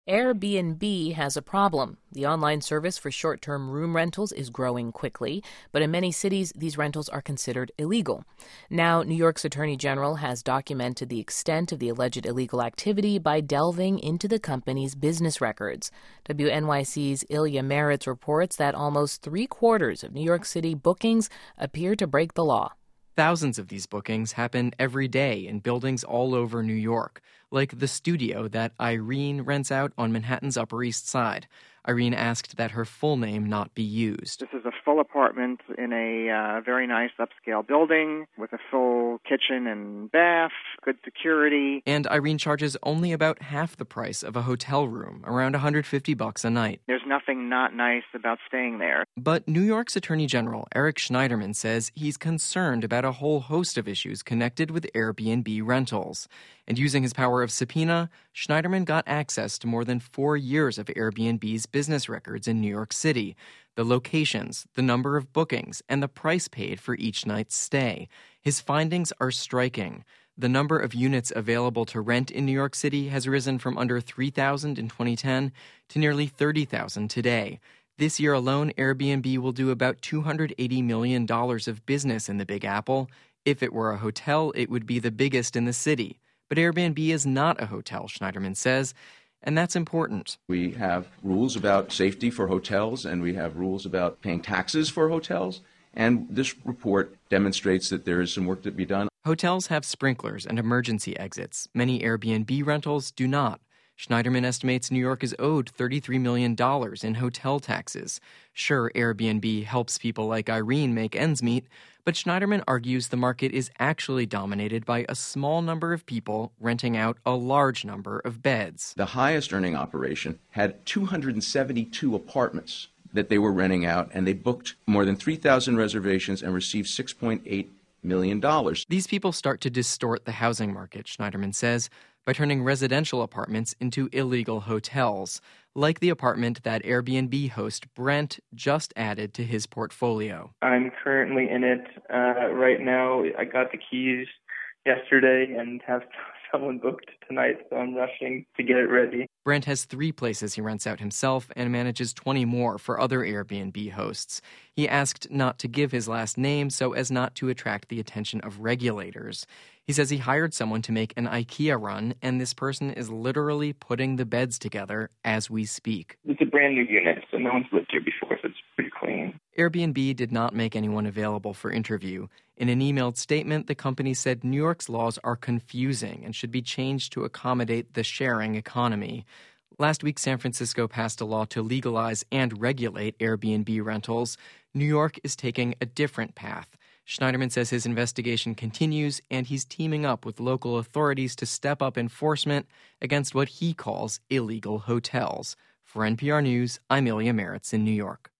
Airbnb has a problem. The online service for short-term room rentals is growing quickly, but in many cities, these rentals are considered illegal. Now, New York's Attorney General has documented the extent of the alleged illegal activity by delving into the company's business records. WNYC's Ilya Meritz reports that almost three-quarters of New York City bookings appear to break the law. Thousands of these bookings happen every day in buildings all over New York, like the studio that Irene rents out on Manhattan's Upper East Side. Irene asked that her full name not be used. This is a full apartment in a very nice upscale building with a full kitchen and bath, good security. And Irene charges only about half the price of a hotel room, around $150 a night. There's nothing not nice about staying there. But New York's Attorney General Eric Schneiderman says he's concerned about a whole host of issues connected with Airbnb rentals. And using his power of subpoena, Schneiderman got access to more than 4 years of Airbnb's business records in New York City, the locations, the number of bookings, and the price paid for each night's stay. His findings are striking. The number of units available to rent in New York City has risen from under 3,000 in 2010 to nearly 30,000 today. This year alone, Airbnb will do about $280 million of business in the Big Apple. If it were a hotel, it would be the biggest in the city. But Airbnb is not a hotel, Schneiderman says, and that's important. We have rules about safety for hotels, and we have rules about paying taxes for hotels, and this report demonstrates that there is some work to be done. Hotels have sprinklers and emergency exits. Many Airbnb rentals do not. Schneiderman estimates New York is owed $33 million in hotel taxes. Sure, Airbnb helps people like Irene make ends meet, but Schneiderman argues the market is actually dominated by a small number of people renting out a large number of beds. The highest earning operation had 272 apartments that they were renting out, and they booked more than 3,000 reservations and received $6.8 million. These people start to distort the housing market, Schneiderman says, by turning residential apartments into illegal hotels, like the apartment that Airbnb host Brent just added to his portfolio. I'm currently in it right now. I got the keys yesterday and have someone booked tonight, so I'm rushing to get it ready. Brent has 3 places he rents out himself and manages 20 more for other Airbnb hosts. He asked not to give his last name so as not to attract the attention of regulators. He says he hired someone to make an IKEA run, and this person is literally putting the beds together as we speak. It's a brand new unit, so no one's lived here before, so it's pretty clean. Airbnb did not make anyone available for interview. In an emailed statement, the company said New York's laws are confusing and should be changed to accommodate the sharing economy. Last week, San Francisco passed a law to legalize and regulate Airbnb rentals. New York is taking a different path. Schneiderman says his investigation continues, and he's teaming up with local authorities to step up enforcement against what he calls illegal hotels. For NPR News, I'm Ilya Meritz in New York.